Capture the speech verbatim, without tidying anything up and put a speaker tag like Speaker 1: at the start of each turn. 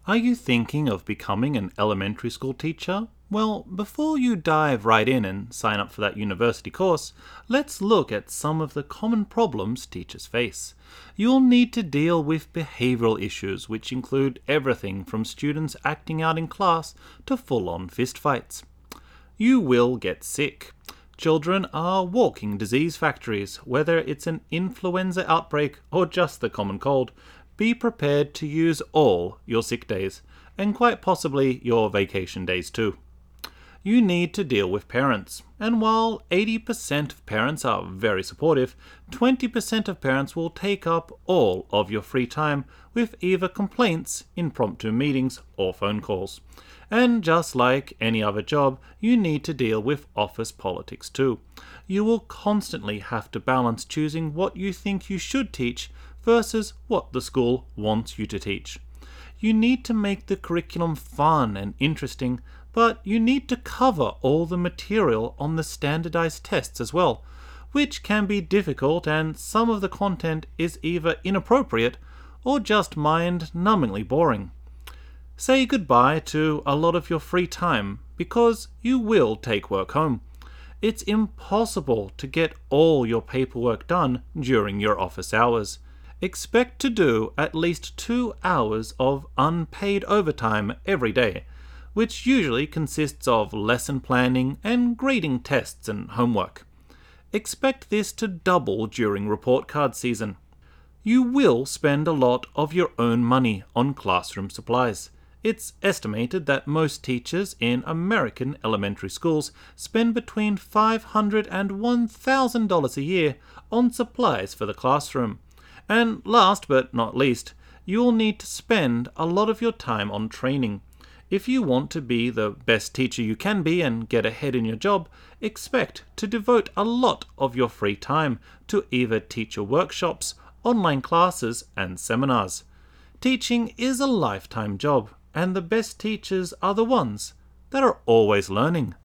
Speaker 1: Are you thinking of becoming an elementary school teacher? Well, before you dive right in and sign up for that university course, let's look at some of the common problems teachers face. You'll need to deal with behavioral issues, which include everything from students acting out in class to full-on fistfights. You will get sick. Children are walking disease factories, whether it's an influenza outbreak or just the common cold. Be prepared to use all your sick days, and quite possibly your vacation days too. You need to deal with parents, and while eighty percent of parents are very supportive, twenty percent of parents will take up all of your free time with either complaints, impromptu meetings, or phone calls. And just like any other job, you need to deal with office politics too. You will constantly have to balance choosing what you think you should teach versus what the school wants you to teach. You need to make the curriculum fun and interesting, but you need to cover all the material on the standardized tests as well, which can be difficult, and some of the content is either inappropriate or just mind-numbingly boring. Say goodbye to a lot of your free time because you will take work home. It's impossible to get all your paperwork done during your office hours. Expect to do at least two hours of unpaid overtime every day, which usually consists of lesson planning and grading tests and homework. Expect this to double during report card season. You will spend a lot of your own money on classroom supplies. It's estimated that most teachers in American elementary schools spend between five hundred dollars and one thousand dollars a year on supplies for the classroom. And last but not least, you'll need to spend a lot of your time on training. If you want to be the best teacher you can be and get ahead in your job, expect to devote a lot of your free time to either teacher workshops, online classes, and seminars. Teaching is a lifetime job, and the best teachers are the ones that are always learning.